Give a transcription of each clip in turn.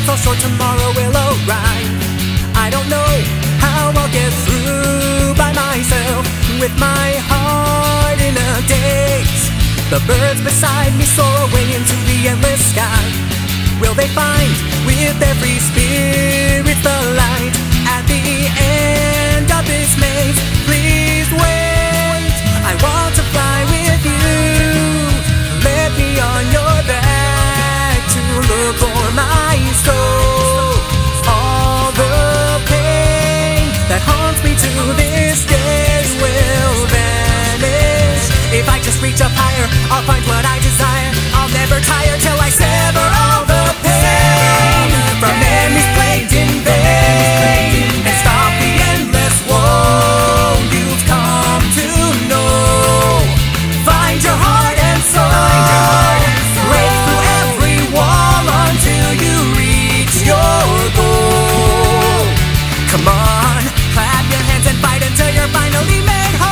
fall short, tomorrow will arrive. I don't know how I'll get through by myself with my heart in a daze. The birds beside me soar away into the endless sky. Will they find with every spirit the light at the end of this maze? Please wait, I want to fly with you. Let me on your back to look for my soul. All the pain that haunts me to this day will vanish. If I just reach up higher, I'll find what I desire. I'll never tire till I sever all the pain from memories plagued in vain, and stop the endless woe you've come to know. Find your heart and soul, break through every wall until you reach your goal. Come on, clap your hands and fight until you're finally made whole.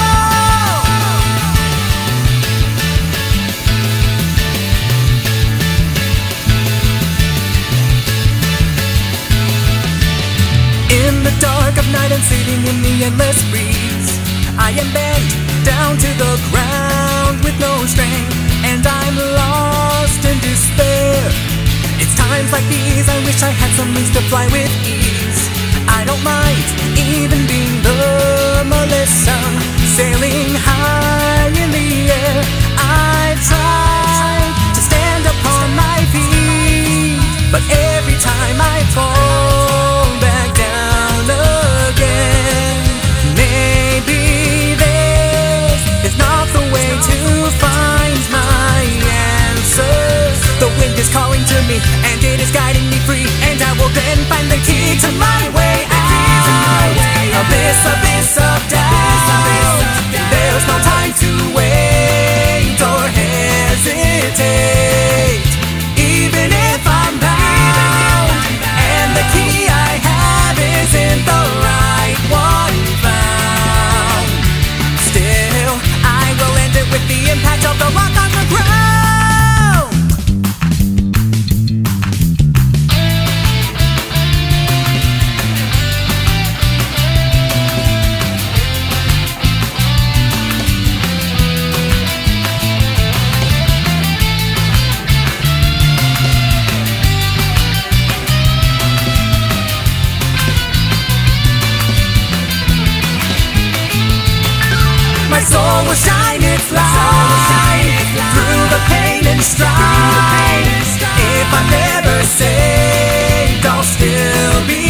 In the dark of night and sitting in the endless breeze, I am bent down to the ground with no strength, and I'm lost in despair. It's times like these I wish I had some wings to fly with ease. I don't mind even being the Melissa, sailing high in the air. I've tried to stand upon my feet, but every time I fall back down again. Maybe this is not the way to find my answers. The wind is calling to me, and it is guiding me free, and I will then find the key to my way out. Abyss, abyss of doubt. There's no time to wait or hesitate. Even if I'm bound, and the key I have isn't the right one found, still I will end it with the impact of the rock on the ground. My soul will shine its light through the pain and strife. If I'm never saved, I'll still be